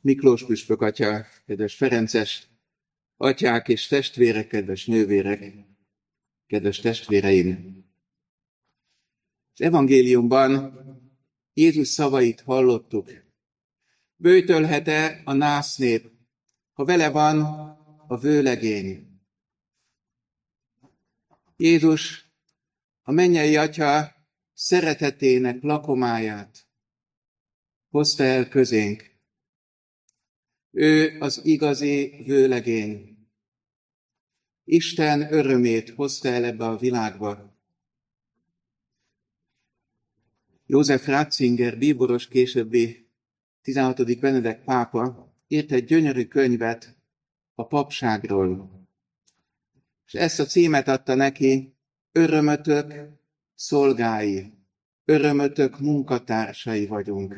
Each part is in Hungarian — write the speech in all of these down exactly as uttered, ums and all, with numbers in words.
Miklós püspök atya, kedves ferences atyák és testvérek, kedves nővérek, kedves testvéreim! Az evangéliumban Jézus szavait hallottuk. Böjtölhet-e a násznép, ha vele van a vőlegény? Jézus a mennyei atya szeretetének lakomáját hozta el közénk. Ő az igazi vőlegény. Isten örömét hozta el ebbe a világba. József Ratzinger, bíboros, későbbi tizenhatodik Benedek pápa írt egy gyönyörű könyvet a papságról. És ezt a címet adta neki: Örömötök szolgái, örömötök munkatársai vagyunk.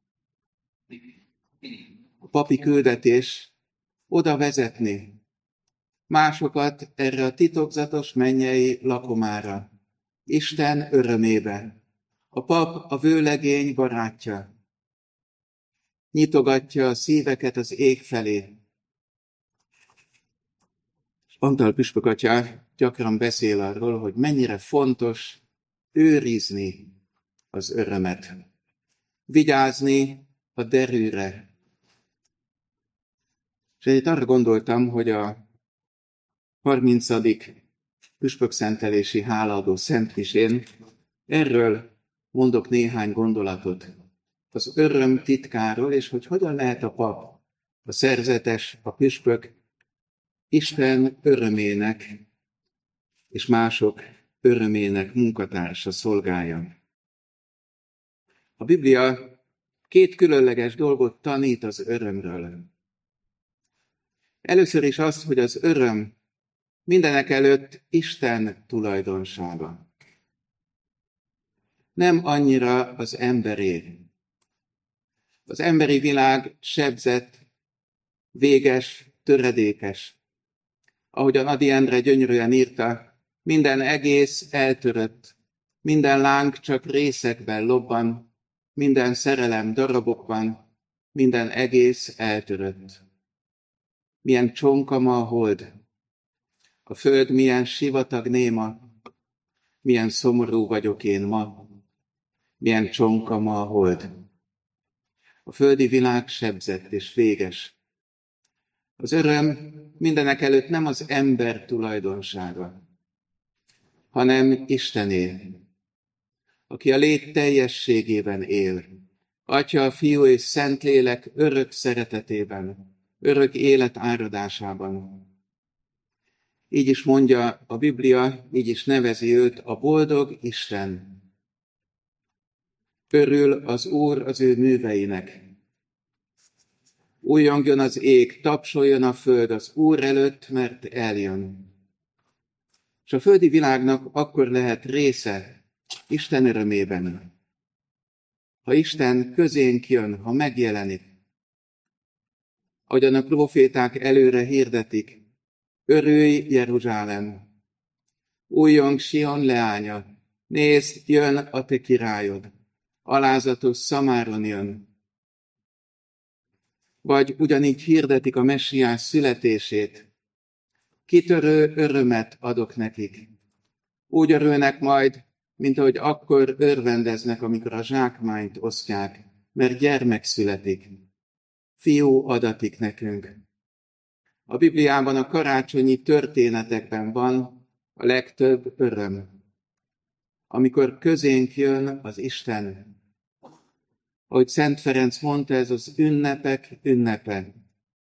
A papi küldetés oda vezetni másokat erre a titokzatos mennyei lakomára, Isten örömébe. A pap a vőlegény barátja. Nyitogatja a szíveket az ég felé. Antal püspök atya gyakran beszél arról, hogy mennyire fontos őrizni az örömet. Vigyázni a derűre. És itt arra gondoltam, hogy a harmincadik püspökszentelési hálaadó szentmisén erről mondok néhány gondolatot. Az öröm titkáról, és hogy hogyan lehet a pap, a szerzetes, a püspök Isten örömének és mások örömének munkatársa, szolgája. A Biblia két különleges dolgot tanít az örömről. Először is azt, hogy az öröm mindenek előtt Isten tulajdonsága. Nem annyira az emberé. Az emberi világ sebzett, véges, töredékes. Ahogyan Ady Endre gyönyörűen írta, minden egész eltörött, minden láng csak részekben lobban, minden szerelem darabokban, minden egész eltörött. Milyen csonka ma a hold, a föld milyen sivatag néma, milyen szomorú vagyok én ma, milyen csonka ma a hold. A földi világ sebzett és véges. Az öröm mindenek előtt nem az ember tulajdonsága, hanem Istené, aki a lét teljességében él. Atya, Fiú és Szentlélek örök szeretetében, örök élet áradásában. Így is mondja a Biblia, így is nevezi őt a boldog Isten. Örül az Úr az ő műveinek. Újjongjon az ég, tapsoljon a föld az Úr előtt, mert eljön. És a földi világnak akkor lehet része Isten örömében. Ha Isten közénk jön, ha megjelenik, ahogyan a proféták előre hirdetik, örülj Jeruzsálem, újjong Sion leánya, nézd, jön a te királyod, alázatos Szamáron jön. Vagy ugyanígy hirdetik a Messiás születését, kitörő örömet adok nekik. Úgy örülnek majd, mint ahogy akkor örvendeznek, amikor a zsákmányt osztják, mert gyermek születik. Fiú adatik nekünk. A Bibliában a karácsonyi történetekben van a legtöbb öröm. Amikor közénk jön az Isten. Ahogy Szent Ferenc mondta, ez az ünnepek ünnepe.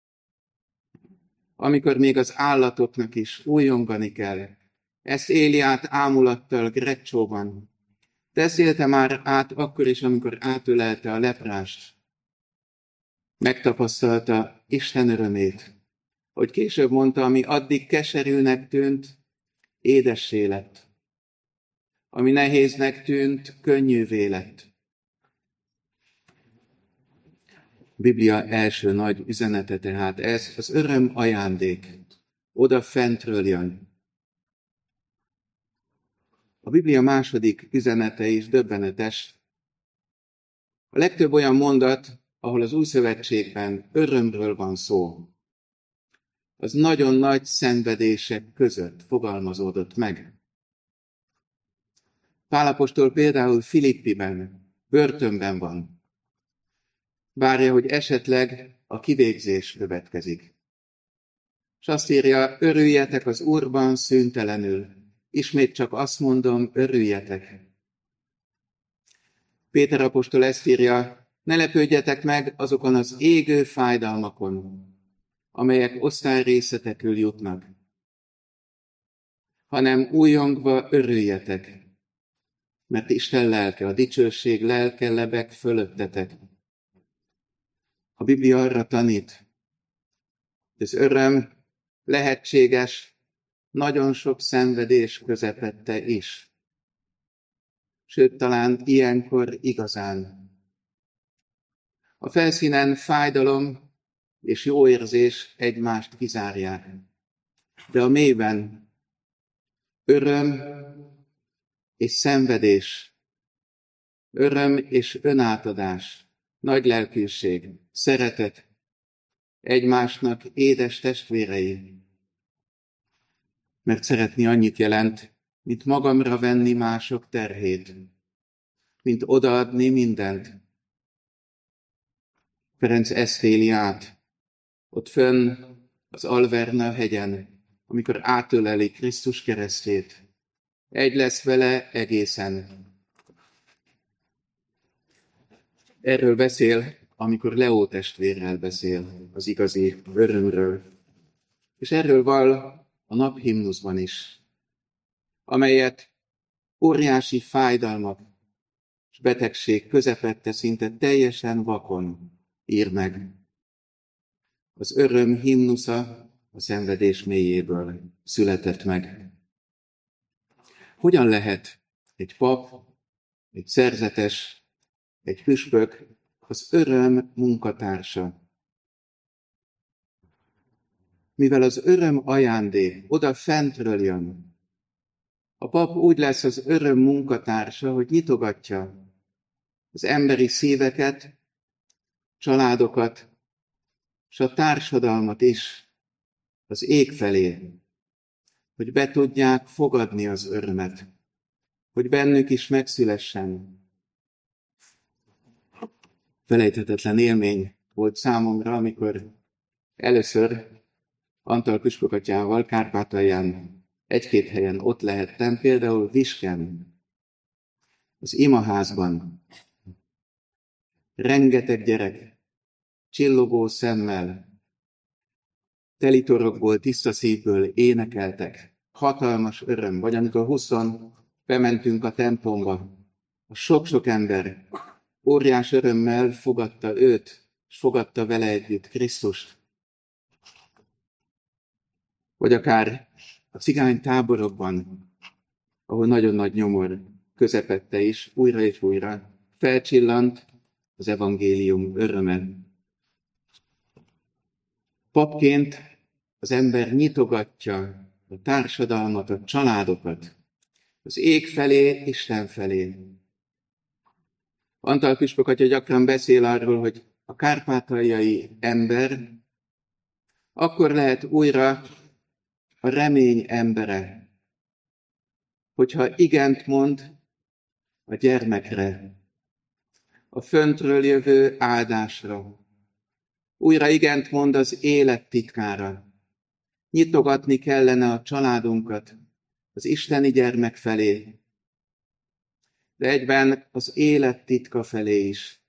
Amikor még az állatoknak is újongani kell. Ezt éli át ámulattal Greccsóban. Beszélte már át akkor is, amikor átölelte a leprást. Megtapasztalta Isten örömét. Hogy később mondta, ami addig keserűnek tűnt, édessé lett. Ami nehéznek tűnt, könnyűvé lett. Biblia első nagy üzenete tehát ez, az öröm ajándék. Oda fentről jön. A Biblia második üzenete is döbbenetes. A legtöbb olyan mondat, ahol az Új Szövetségben örömről van szó, az nagyon nagy szenvedések között fogalmazódott meg. Pál apostol például Filippiben, börtönben van. Várja, hogy esetleg a kivégzés következik. És azt írja, örüljetek az Úrban szüntelenül. Ismét csak azt mondom, örüljetek. Péter apostol ezt írja, ne lepődjetek meg azokon az égő fájdalmakon, amelyek osztályrészetekül jutnak, hanem újongva örüljetek, mert Isten lelke, a dicsőség lelke lebeg fölöttetek. A Biblia arra tanít, hogy az öröm lehetséges nagyon sok szenvedés közepette is. Sőt, talán ilyenkor igazán. A felszínen fájdalom és jó érzés egymást kizárják. De a mélyben öröm és szenvedés, öröm és önátadás, nagy lelkűség, szeretet, egymásnak édes testvérei. Mert szeretni annyit jelent, mint magamra venni mások terhét, mint odaadni mindent. Ferenc ezt éli át, ott fönn az Alverna hegyen, amikor átöleli Krisztus keresztjét. Egy lesz vele egészen. Erről beszél, amikor Leó testvérrel beszél az igazi örömről. És erről val a naphimnuszban is, amelyet óriási fájdalmak és betegség közepette szinte teljesen vakon ír meg. Az öröm himnusza a szenvedés mélyéből született meg. Hogyan lehet egy pap, egy szerzetes, egy püspök az öröm munkatársa? Mivel az öröm ajándék oda fentről jön, a pap úgy lesz az öröm munkatársa, hogy nyitogatja az emberi szíveket, családokat, és a társadalmat is az ég felé, hogy be tudják fogadni az örömet, hogy bennük is megszülessen. Felejthetetlen élmény volt számomra, amikor először Antal püspökatyával Kárpátalján egy-két helyen ott lehettem, például Visken, az imaházban. Rengeteg gyerek, csillogó szemmel, teli torokból, tiszta szívből énekeltek. Hatalmas öröm, vagy amikor huszon bementünk a templomba, a sok-sok ember óriás örömmel fogadta őt, és fogadta vele együtt Krisztust. Vagy akár a cigány táborokban, ahol nagyon nagy nyomor közepette is, újra és újra felcsillant az evangélium öröme. Papként az ember nyitogatja a társadalmat, a családokat, az ég felé, Isten felé. Antal püspökatya gyakran beszél arról, hogy a kárpátaljai ember akkor lehet újra a remény embere, hogyha igent mond a gyermekre, a föntről jövő áldásra. Újra igent mond az élet titkára. Nyitogatni kellene a családunkat az isteni gyermek felé, de egyben az élet titka felé is.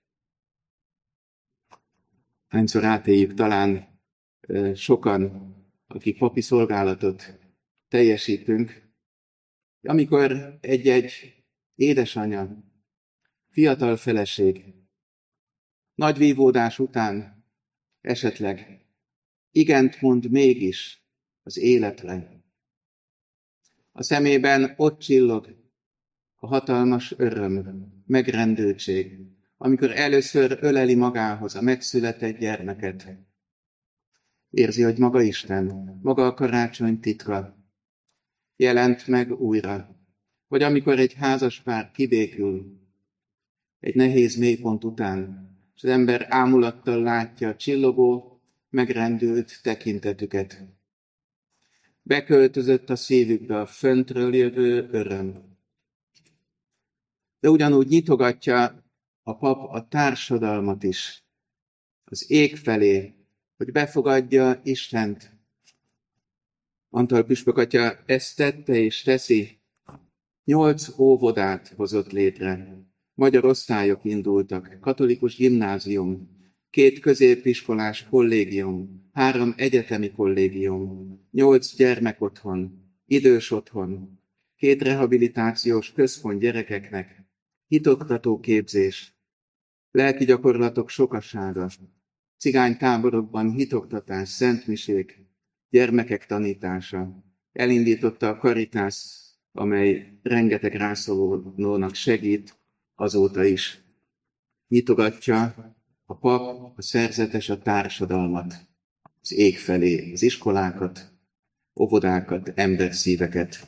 Hányszor átéljük talán sokan, akik papi szolgálatot teljesítünk, amikor egy-egy édesanya, fiatal feleség nagy vívódás után esetleg igent mond mégis az életre. A szemében ott csillog a hatalmas öröm, megrendültség, amikor először öleli magához a megszületett gyermeket. Érzi, hogy maga Isten, maga a karácsony titka jelent meg újra. Vagy amikor egy házas pár kibékül egy nehéz mélypont után, és az ember ámulattal látja a csillogó, megrendült tekintetüket. Beköltözött a szívükbe a föntről jövő öröm. De ugyanúgy nyitogatja a pap a társadalmat is, az ég felé, hogy befogadja Istent. Antal püspök atya ezt tette és teszi. Nyolc óvodát hozott létre. Magyar osztályok indultak, katolikus gimnázium, két középiskolás kollégium, három egyetemi kollégium, nyolc gyermekotthon, idős otthon, két rehabilitációs központ gyerekeknek, hitoktató képzés, lelki gyakorlatok sokasága, cigánytáborokban hitoktatás, szentmisék, gyermekek tanítása. Elindította a Caritas, amely rengeteg rászorulónak segít azóta is. Nyitogatja a pap, a szerzetes, a társadalmat, az ég felé, az iskolákat, óvodákat, emberszíveket.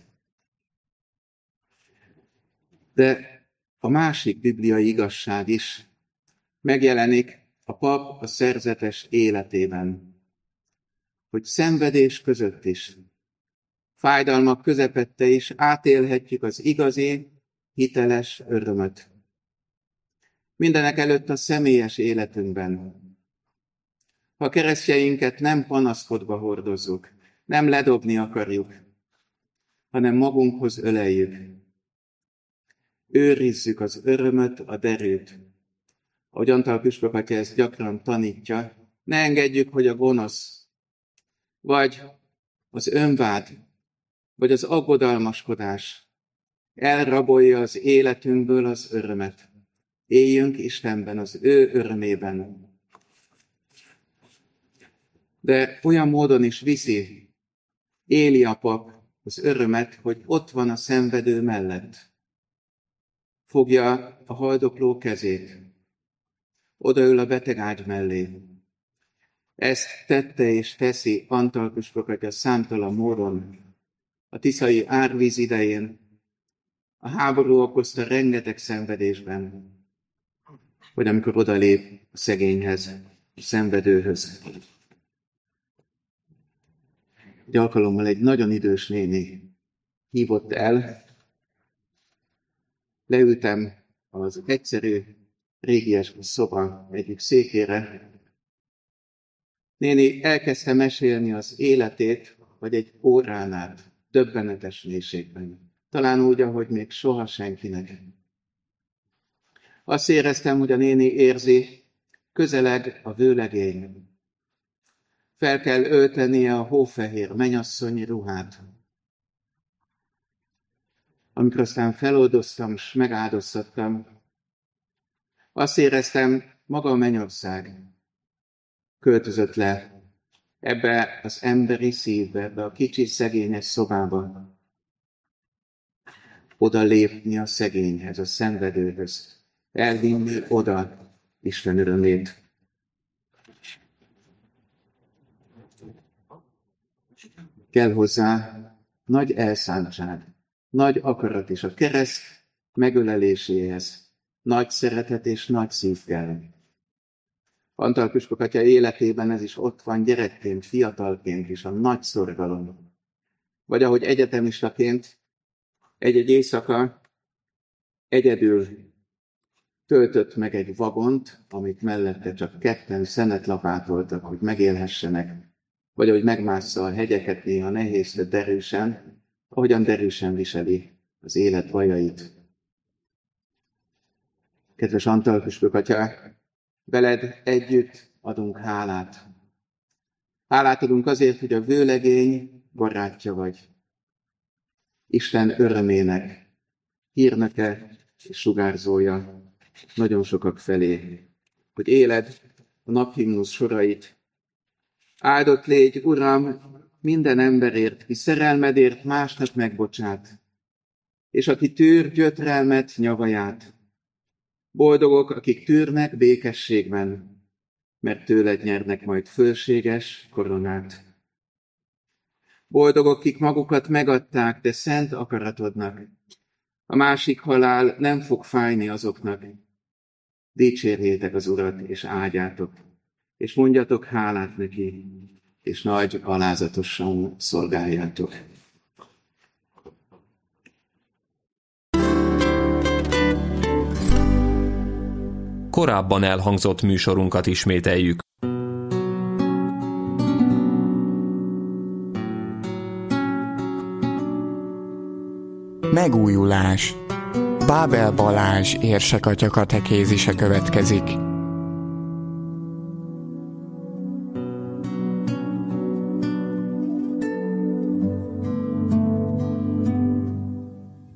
De a másik bibliai igazság is megjelenik a pap a szerzetes életében, hogy szenvedés között is, fájdalmak közepette is átélhetjük az igazi, hiteles örömöt. Mindenek előtt a személyes életünkben. Ha a keresztjeinket nem panaszkodva hordozzuk, nem ledobni akarjuk, hanem magunkhoz öleljük. Őrizzük az örömöt, a derűt. Ahogy Antal püspök atya ezt gyakran tanítja, ne engedjük, hogy a gonosz, vagy az önvád, vagy az aggodalmaskodás elrabolja az életünkből az örömet. Éljünk Istenben, az ő örömében. De olyan módon is viszi, éli a pap az örömet, hogy ott van a szenvedő mellett. Fogja a haldokló kezét, odaül a beteg ágy mellé. Ezt tette és teszi Antal püspök atya számtalan módon, a tiszai árvíz idején, a háború okozta rengeteg szenvedésben, vagy amikor odalép a szegényhez, a szenvedőhöz. Egy alkalommal egy nagyon idős néni hívott el, leültem az egyszerű, régies szoba egyik székére. Néni elkezdte mesélni az életét, vagy egy órán át, döbbenetes mélységben. Talán úgy, ahogy még soha senkinek. Azt éreztem, hogy a néni érzi, közeleg a vőlegény. Fel kell öltenie a hófehér mennyasszonyi ruhát. Amikor aztán feloldoztam, s megáldoztattam, azt éreztem, maga a mennyország költözött le ebbe az emberi szívbe, ebbe a kicsi szegényes szobába. Oda lépni a szegényhez, a szenvedőhöz, elvinni oda Isten örömét. Kell hozzá nagy elszántság, nagy akarat is a kereszt megöleléséhez, nagy szeretet és nagy szív kell. Antal püspök atya életében ez is ott van gyerekként, fiatalként is, a nagy szorgalom. Vagy ahogy egyetemistaként egy-egy éjszaka egyedül töltött meg egy vagont, amit mellette csak ketten szenet lapátoltak, hogy megélhessenek, vagy ahogy megmássza a hegyeket néha nehéz, de derűsen, ahogyan derűsen viseli az élet bajait. Kedves Antal püspök atya, veled együtt adunk hálát. Hálát adunk azért, hogy a vőlegény barátja vagy. Isten örömének, hírnöke és sugárzója nagyon sokak felé, hogy éled a naphimnusz sorait. Áldott légy, Uram, minden emberért, ki szerelmedért másnak megbocsát, és aki tűr gyötrelmet, nyavaját. Boldogok, akik tűrnek békességben, mert tőled nyernek majd fölséges koronát. Boldogok, akik magukat megadták, de szent akaratodnak. A másik halál nem fog fájni azoknak. dicsérjétek az Urat, és áldjátok, és mondjatok hálát neki, és nagy alázatosan szolgáljátok. Korábban elhangzott műsorunkat ismételjük. Megújulás. Bábel Balázs érsekatya katekézise következik.